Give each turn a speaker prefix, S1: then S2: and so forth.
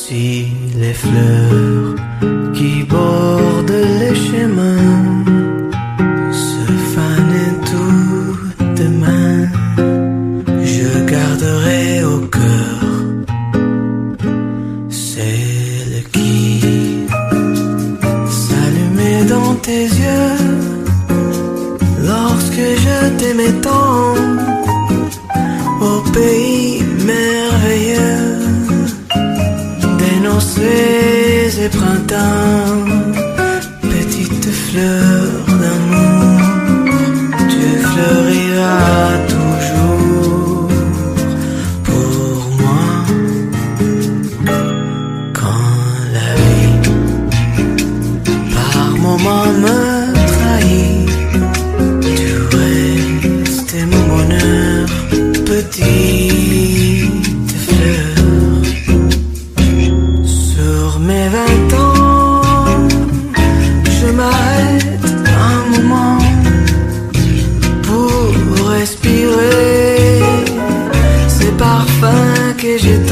S1: Si les fleurs qui bordent les chemins se fanent tout demain, je garderai au cœur celle qui s'allumait dans tes yeux lorsque je t'aimais tant au pays merveilleux des noces et printemps. Petite fleur d'amour, tu fleuriras toujours pour moi. Quand la vie par moments me trahit, tu restes mon bonheur, petite fleur. Sur mes 20 ans, je m'arrête un moment pour respirer ces parfums que j'ai